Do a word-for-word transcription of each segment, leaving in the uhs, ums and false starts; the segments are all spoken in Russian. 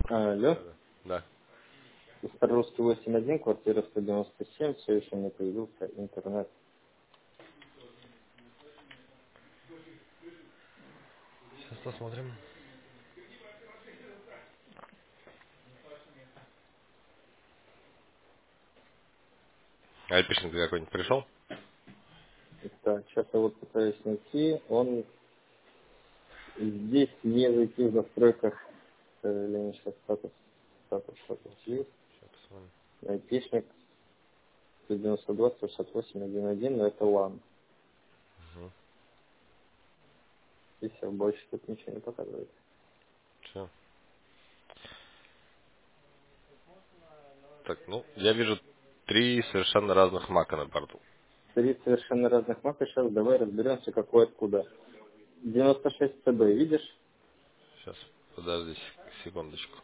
Алло. Да, да. Да. Старорусский восемь один, квартира сто девяносто семь, все еще не появился интернет. Сейчас посмотрим. А айпишник какой-нибудь пришел? Так, сейчас я вот пытаюсь найти. Он здесь не зайти в настройках, к сожалению, сейчас статус, статус, статус есть. Сейчас посмотрим. Айтишник сто девяносто два сто шестьдесят восемь один один, но это лан. Угу. И все, больше тут ничего не показывает. Все. Так, ну, я вижу три совершенно разных мака на борту. Три совершенно разных мака. Сейчас давай разберемся, какой откуда. девяносто шесть цэ бэ, видишь? Сейчас, подожди сек- секундочку.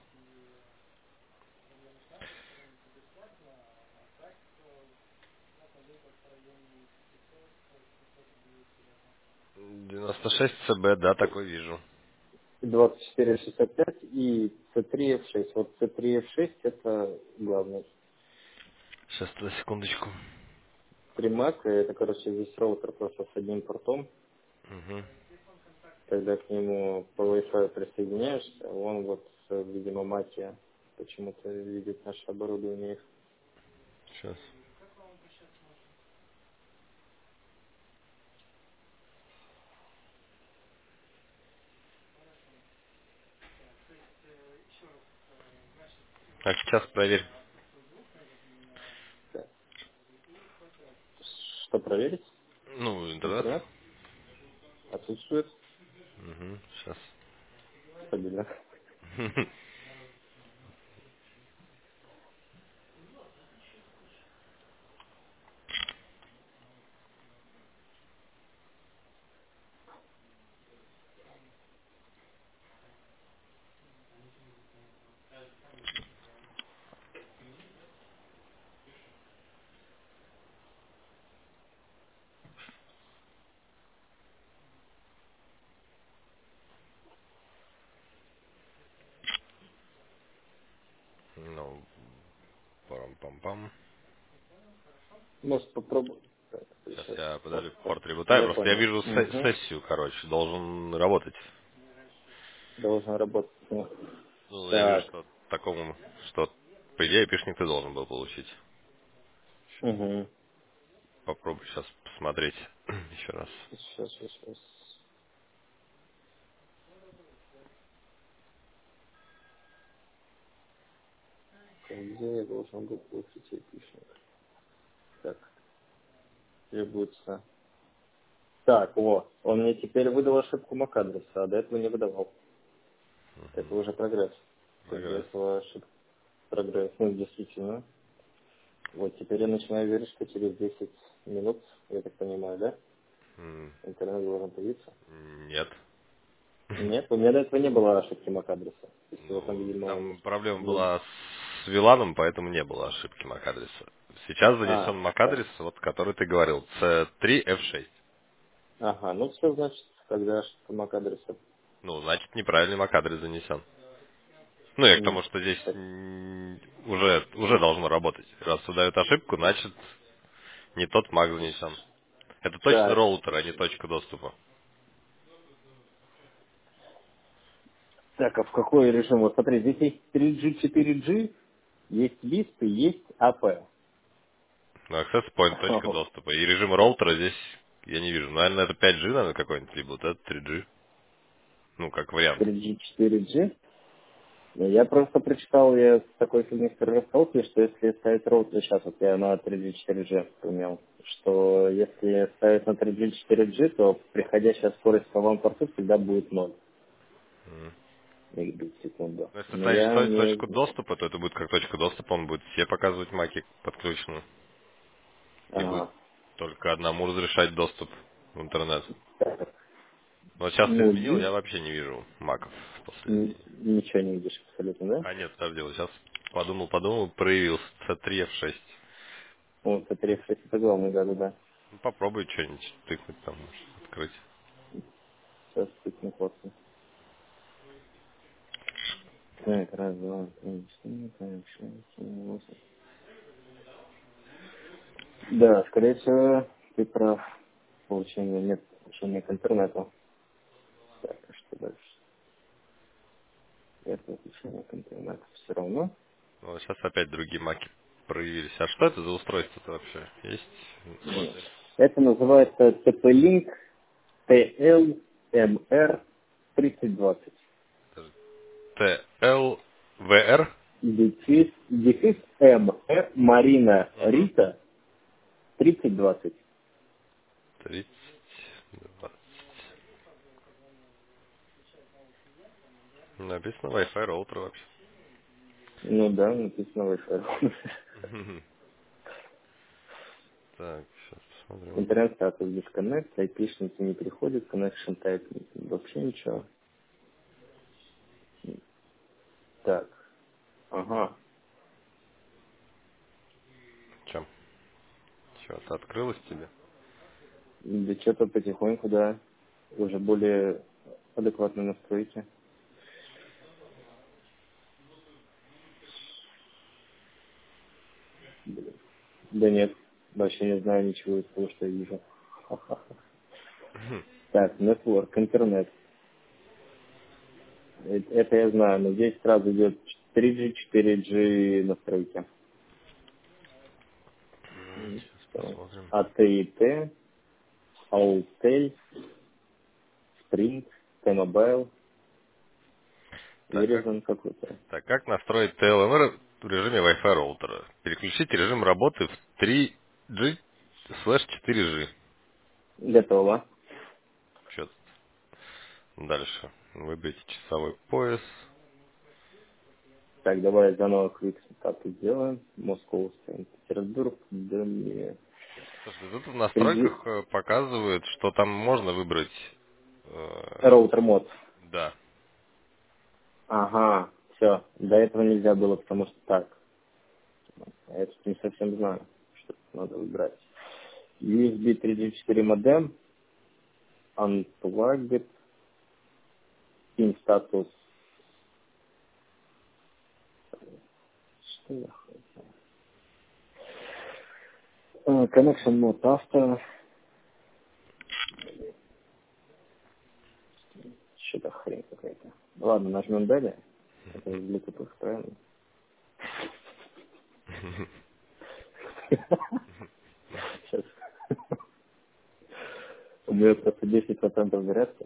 девяносто шесть цэ бэ, да, такой вижу. двадцать четыре шестьдесят пять и цэ три эф шесть. Вот цэ три эф шесть это главный. Сейчас, секундочку. Примак, это, короче, здесь роутер просто с одним портом. Угу. Когда к нему по Wi-Fi присоединяешься, он вот, э, видимо, маке почему-то видит наше оборудование. Сейчас. Так, сейчас проверь. Так, что проверить? Ну, интернет. Интернет отсутствует Угу. Сейчас. стабильно. Ну, парам-пам-пам. Может попробовать. Так, Сейчас сейчас. я Вот, подожди, так. порт ребутаю. Я Просто я понял. вижу се- Угу. сессию, короче. Должен работать. Должен работать. Ну, Ну, я вижу, так. что такому, что, по идее, пишник ты должен был получить. Угу. Попробуй сейчас посмотреть еще раз. Сейчас, сейчас, сейчас. Где я должен был получить эпишник? Так, требуется. Так, вот. Он мне теперь выдал ошибку MAC-адреса, а до этого не выдавал. Это уже прогресс. То есть до Прогресс. этого ошибка прогресс. Ну, действительно. Вот теперь я начинаю верить, что через десять минут, я так понимаю, да, М, интернет должен появиться. Нет. Нет, у меня до этого не было ошибки MAC-адреса. То есть его там, Ну, видимо, он... там проблема не- была с виланом, поэтому не было ошибки MAC-адреса. Сейчас занесен А, так. MAC-адрес, вот который ты говорил, си три эф шесть. Ага, ну все, значит, когда ошибка MAC-адреса... Ну, значит, неправильный MAC-адрес занесен. Ну, я к м, тому, что здесь так, м, уже, уже должно работать. Раз выдают ошибку, значит, не тот MAC занесен. Это точно так, роутер, а не точка доступа. так, а в какой режим? Вот смотри, здесь есть три джи, четыре джи, есть лист и есть эй пи. Ну, access point, точка доступа. И режим роутера здесь я не вижу. Наверное, это пять джи, наверное, какой-нибудь, либо вот это три джи. Ну, как вариант. три джи, четыре джи. Ну, я просто прочитал, я с такой фигней в первый раз сталкиваюсь, что если ставить роутер, сейчас вот я на три джи, четыре джи понял, что если ставить на три джи, четыре джи, то приходящая скорость по вам порту всегда будет ноль. Мгм. Мегабит в секунду. Но если Но ставишь я то- не... точку доступа, то это будет как точка доступа, он будет все показывать маки подключенную. И будет Ага. только одному разрешать доступ в интернет. Так, Но вот сейчас ты ну, изменил, я есть, вообще не вижу маков н- последний. ничего не видишь абсолютно, да? А нет, подожди, вот сейчас подумал, подумал, проявился си три эф шесть. Вот, это шесть, это главный, да-да-да. Ну, попробуй что-нибудь тыкнуть там, может, открыть. Сейчас тыкну классно. Так, раз, два, три, четыре, пять, шесть, семь, восемь. Да, скорее всего, ты прав. Получение нет получения к интернету. Так, а что дальше? Это подключение к интернету все равно. Ну, сейчас опять другие маки проявились. А что это за устройство-то вообще? Есть М. модель? Это называется ти пи-Link ти эл эм эр тридцать двадцать. Т Л В Р? Дефис, дефис М, Р, Марина, Угу. Рита, тридцать двадцать. тридцать два. Написано Wi-Fi роутер вообще. Ну да, написано Wi-Fi. Мгм. Так, сейчас посмотрим. Интернет-статус disconnect, айпишники не приходят, connection type вообще ничего. Так, ага. Чем? Что-то открылось тебе? Да что-то потихоньку, да, уже более адекватные настройки. Блин. Да нет, вообще не знаю ничего из того, что я вижу. Мгм. Так, network, интернет. Э- Это я знаю, но здесь сразу идет три джи, четыре джи настройки. М, М, Сейчас что? посмотрим. А Т и Т, Autel, Sprint, T-Mobile, Так, как, Verizon какой-то. так, как настроить Т Л М Р в режиме Wi-Fi роутера? Переключить режим работы в три джи слэш четыре джи. Готово. Что тут? Дальше. Выберите часовой пояс. Так, давай заново quick setup сделаем. Москва, Санкт-Петербург, Дальний. Слушай, тут в три джи настройках э, показывают, что там можно выбрать... э, роутер мод. да. Ага, все. До этого нельзя было, потому что так. Я это не совсем знаю, что тут надо выбрать. ю эс би три джи четыре модем, unplugged, in status. Что я хотел? Э, Connection mode авто. Что-то хрень какая-то. Ладно, нажмем далее. Это из Bluetooth, правильно? Сейчас. У меня просто десять процентов зарядки.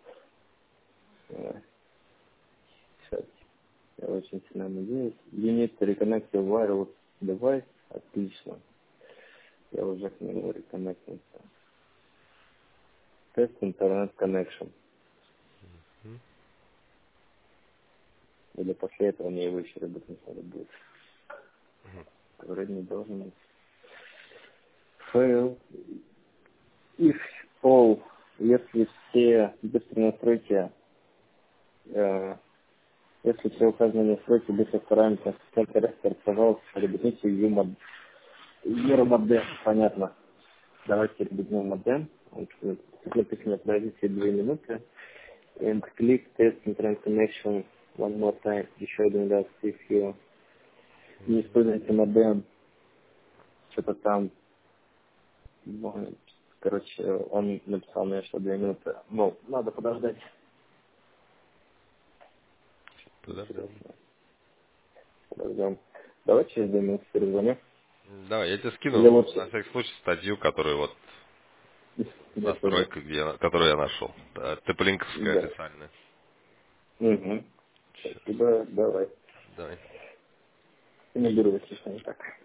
Э, Сейчас. Я очень сильно надеюсь. You need to reconnect your wireless device. Отлично. Я уже к нему реконнектился. Тест интернет connection. Или после этого мне его еще работать надо будет. Вроде не должен быть. Fail. If all. Если все быстрые настройки, э, если все указанные настройки быстро стараемся контрактор, пожалуйста, перебудните юмор. Модем. Понятно. Давайте перебудем модем. Он написано, подождите две минуты. And click test internet connection one more time. Еще один раз, if you не используете модем, что-то там, ну, короче, он написал мне, что две минуты. Ну, надо подождать. Подождем. Интересно. Подождем. Давай через две минуты перезвоню. Давай, я тебе Или скину на лучше. всякий случай статью, которую вот Я понял. настройка, где я- которую я нашел. Да, Теплинковская Да. официальная. Угу. Сейчас. Спасибо. Давай. Давай. Не беру, если что не так.